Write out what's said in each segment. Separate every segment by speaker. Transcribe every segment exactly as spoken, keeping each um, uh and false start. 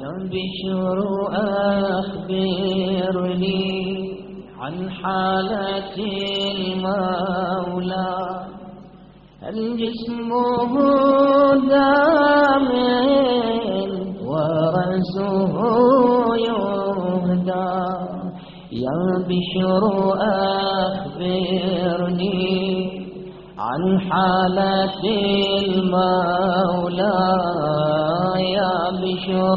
Speaker 1: يا بشر أخبرني عن حالة المولى، هل جسمه دامن ورأسه يهدى؟ يا بشر أخبرني عن حالة المولى، يا بشر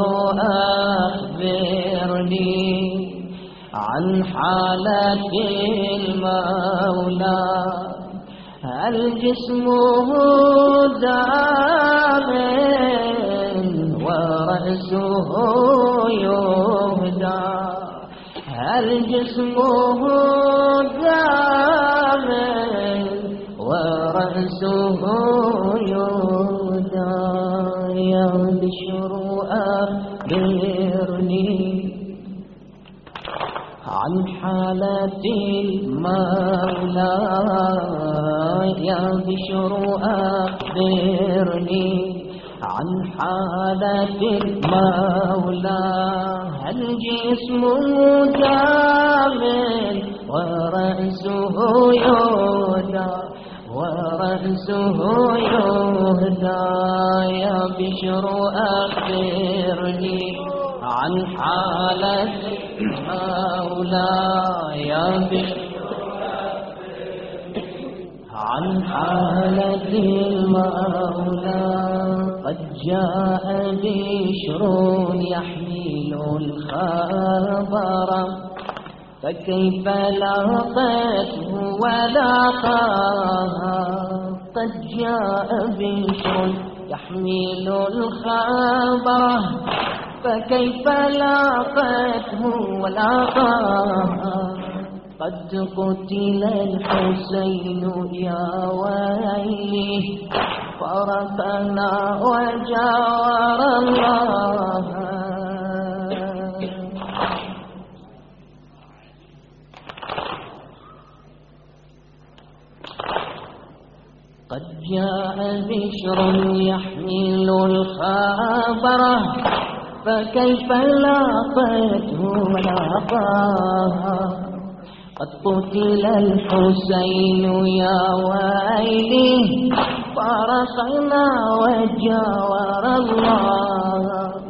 Speaker 1: أخبرني عن حالة المولى، هل جسمه دامن ورأسه يهدى؟ هل جسمه دامن ورأسه يهدى؟ يا بشر أخبرني عن حالة المولى، يا بشر أخبرني عن حالة المولى، هل جسمه دامن ورأسه يهدى؟ ورأسه يهدى؟ يا بشر أخبرني عن حالة المولى، يا بشر عن حالة المولى، قد جاء بشر يحمل الخبر، فكيف لاقته ولاقاها؟ قد جاء بشر يحمل الخبر، فكيف لاقته ولاقاها؟ قد قتل الحسين يا ويلي، فرقنا وجاور الله. قد جاء بشر يحمل الخبر، فكيف لاقته ولاقاها؟ قد قتل الحسين يا ويلي، فرقنا وجاور الله.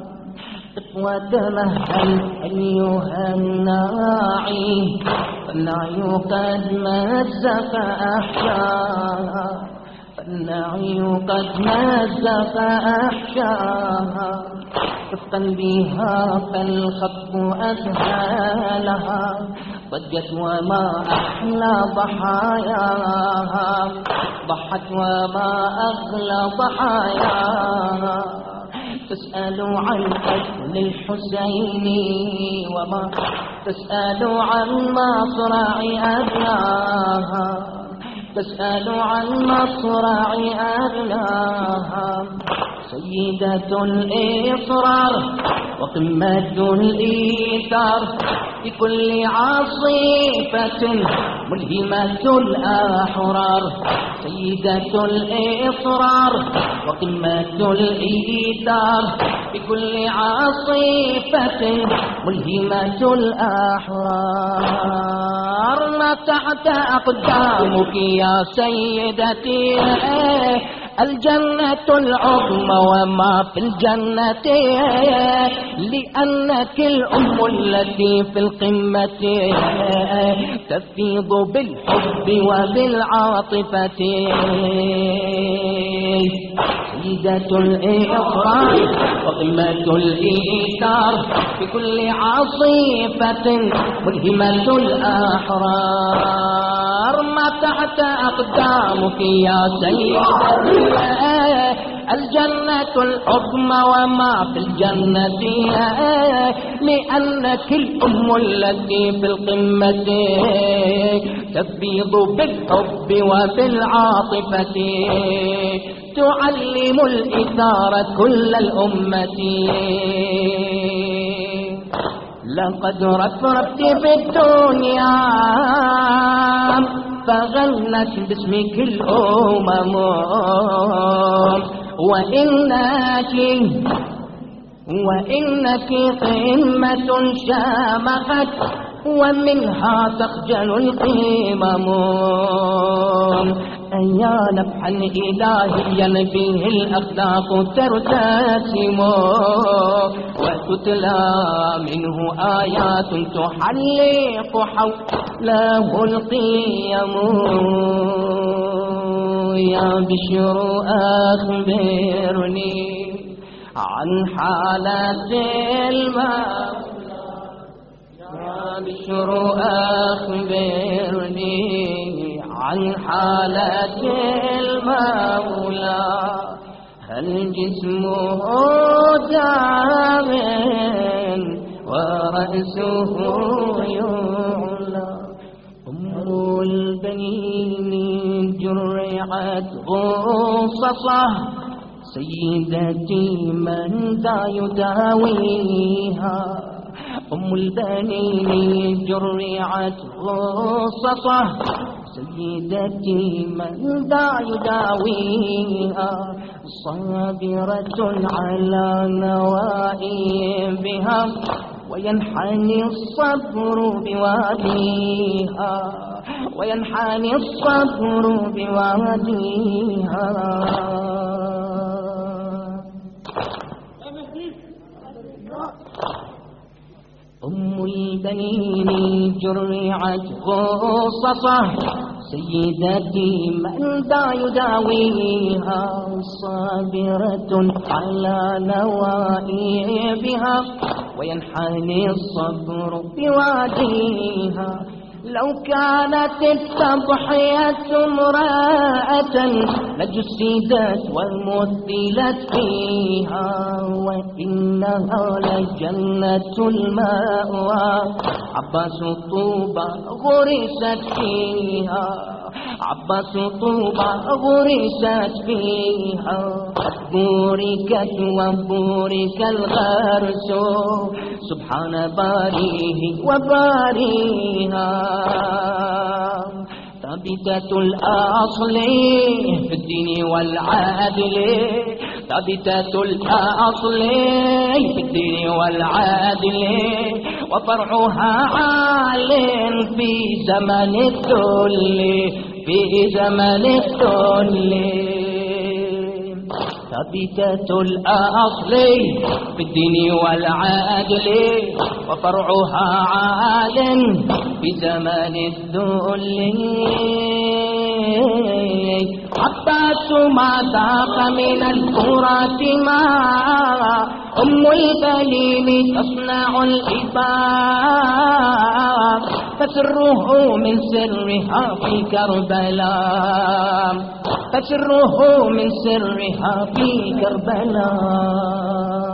Speaker 1: وتمهل أيها الناعي، فالنعي قد مزق أحشاها، فالنعي قد مزق أحشاها. رفقا بها فالخطب أذهلها، ضجت وما أحلى ضحاياها، ضحت وما أغلى ضحاياها. تسأل عن قتل الحسين وما تسأل عن مصرع أبناها، تسأل عن مصرع أبناها. سيدة الإصرار وقمة الإيثار، بكل عاصفة ملهمة الأحرار. سيدة الإصرار وقمة الإيثار، بكل عاصفة ملهمة الأحرار. ما تحت أقدامك يا سيدتي الجنة العظمى وما في الجنة، لأنك الأم التي في القمة تفيض بالحب وبالعاطفة. سيدة الإقرار وقمة الإيثار، بكل عاصفة ملهمة الأحرار. ما تحت أقدامك يا سيدتي الجنة العظمى وما في الجنة، لأنك الأم التي في القمة تفيض بالحب وبالعاطفة، تعلم الإثار كل الأمة. لقد رفرفت في الدنيا فغنت باسمك الأمم، وإنك وإنك قمة شامخت ومنها تخجل القمم. يا نفحا إلهيا به الأخلاق ترتسم وتتلى منه آيات تحلق حوله القيم. يا بشر أخبرني عن حالة المولى، يا بشر أخبرني عن حالة المولى. هل جسمه دام ورأسه يعلى؟ أم البنين جرعت غصصه سيدتي من ذا يداويها. أم البنين جرعت غصصه سيدتي من ذا يداويها. صابرة على نوائبها وينحني الصبر بواديها، وينحني الصبر بواديها. أم البنين جرعت غصصه سيدتي من ذا يداويها. صابرة على نوائبها وينحني الصبر بواديها. لو كانت التضحية امرأة لجسدت ومثلت فيها، وإنها لجنة المأوى عباس طوبى غرست فيها، عباس طوبى غرست فيها. بوركت وبورك الغرس سبحان باريه وباريها. ثابتة الأصل في الدين والعدل، ثابتة الأصل في الدين والعدل، وفرعها عال في زمن الذل، في زمن الذل. ثابتة الأصل في الدين والعدل، وفرعها عال في زمان الذل. عباس ما ذاق من الفرات ماء، أم البنين تصنع الإباء، فسره من سرها في كربلاء، فسره من سرها في كربلاء.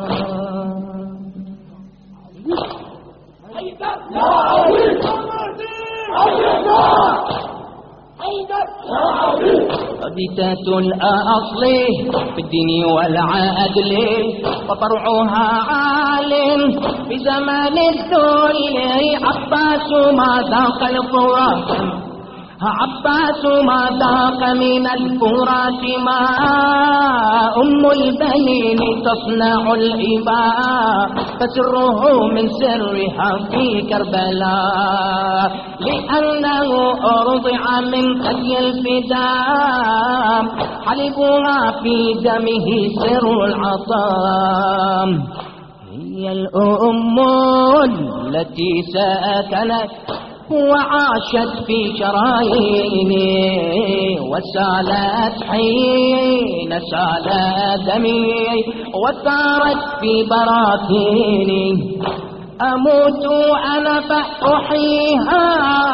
Speaker 1: ثابتة الأصل في الدين والعدل، وفرعها عال في زمان الذل. عباس ما ذاق الفرات، عباس ما ذاق من الفرات ماء، أم البنين تصنع الإباء، فسره من سرها في كربلاء. لأنه أرضع من ثدي الفداء، حلبها في دمه سر العطام. هي الأم التي سكنت وعاشت في شراييني، وسالت حين سال دمي، وثارت في براكيني. أموت أنا فأحييها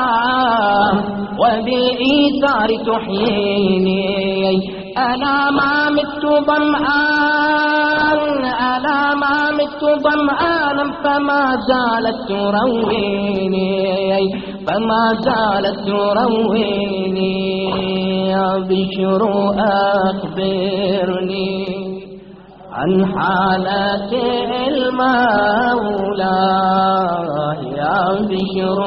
Speaker 1: وبالإيثار تحييني. أنا ما مت ظمآن، أنا ما مت ظمآنا فما زالت ترويني، فما زالت ترويني. يا بشر أخبرني عن حالة المولى، يا بشر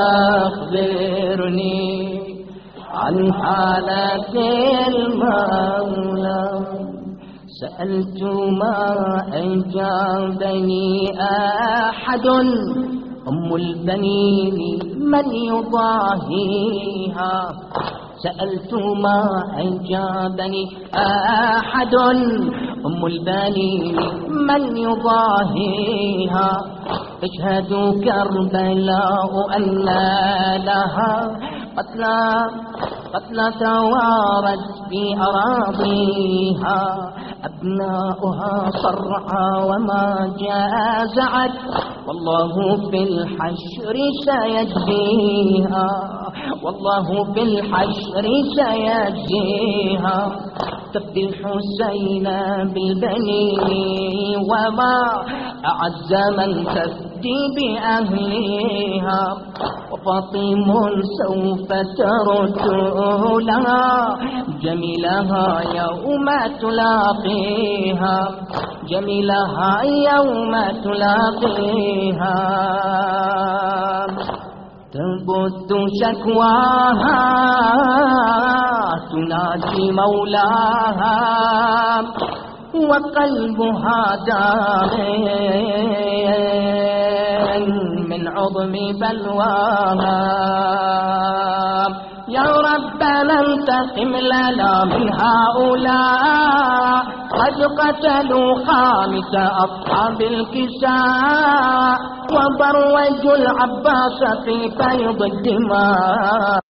Speaker 1: أخبرني عن حالة المولى. سألت ما أجابني أحد أم البنين من يضاهيها. سألت ما أجابني أحد أم البنين من يضاهيها. تشهد كربلاء أن لها قتلى قتلى توارت في أراضيها. أبناؤها صرعى وما جازعت والله في الحشر سيجزيها. والله في الحشر سيجزيها. تفدي الحسين بالبنين وما أعز من تفدي بأهلها. وفاطم سوف ترد لها جميلها يوم تلاقيها. جميلها يوم تلاقيها. تبث شكواها تناجي مولاها وقلبها دام من عظم بلواها. يا ربنا انتقم لنا من هؤلاء قد قتلوا خامس أصحاب الكساء وبروجوا العباس في فيض الدماء.